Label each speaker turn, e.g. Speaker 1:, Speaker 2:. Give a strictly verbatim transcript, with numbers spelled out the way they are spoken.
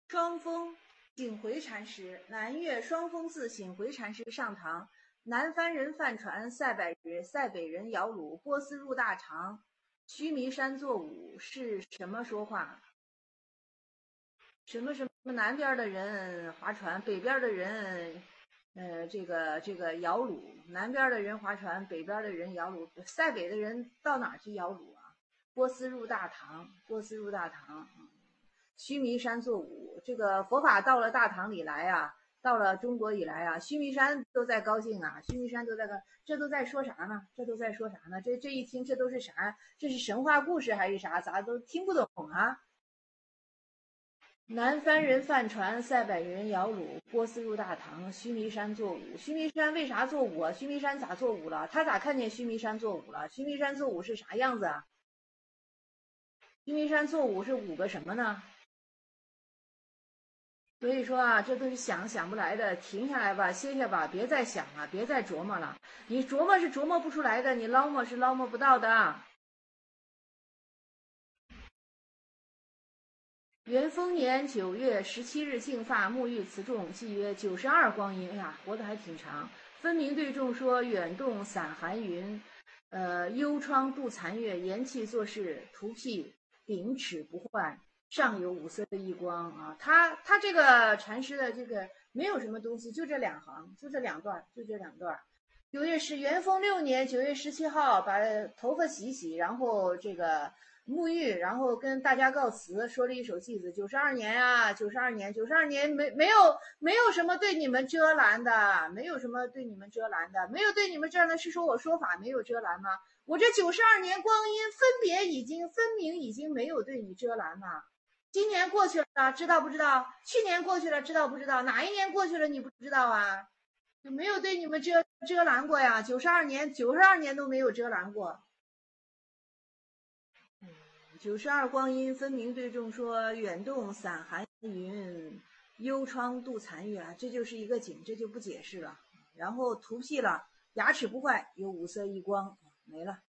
Speaker 1: 双峰醒回禅师，南岳双峰寺醒回禅师上堂。南番人范传，塞北人塞北人姚鲁，波斯入大唐。须弥山作舞，是什么说话？什么什么南边的人划船，北边的人，呃，这个这个摇橹，南边的人划船，北边的人摇橹，塞北的人到哪儿去摇橹啊？波斯入大唐，波斯入大唐。须弥山作舞，这个佛法到了大唐里来啊，到了中国以来啊，须弥山都在高兴啊，须弥山都在高，这都在说啥呢？这都在说啥呢？这这一听，这都是啥？这是神话故事还是啥？咱都听不懂啊。南番人范传，塞北人摇橹，波斯入大唐，须弥山作舞。须弥山为啥作舞啊？须弥山咋作舞了？他咋看见须弥山作舞了？须弥山作舞是啥样子啊？须弥山作舞是舞个什么呢？所以说啊，这都是想想不来的，停下来吧，歇歇吧，别再想了，别再琢磨了。你琢磨是琢磨不出来的，你捞摸是捞摸不到的。元丰年九月十七日净发，沐浴辞众，计约九十二光阴。哎呀，活得还挺长。分明对众说：远动散寒云，呃，幽窗度残月，言气做事，图辟秉尺不坏。上有五色的一光啊，他他这个禅师的这个没有什么东西，就这两行，就这两段，就这两段。九月是元丰六年九月十七号，把头发洗洗，然后这个沐浴，然后跟大家告辞，说了一首偈子：九十二年啊，九十二年，九十二年没没有没有什么对你们遮拦的，没有什么对你们遮拦的，没有对你们遮拦，是说我说法没有遮拦吗？我这九十二年光阴分别已经分明已经没有对你遮拦了。今年过去了，知道不知道？去年过去了，知道不知道？哪一年过去了，你不知道啊？就没有对你们遮遮拦过呀？九十二年，九十二年都没有遮拦过。九十二光阴分明对众说：远动散寒云，幽窗度残月。这就是一个景，这就不解释了。然后图辟了，牙齿不坏，有五色一光，没了。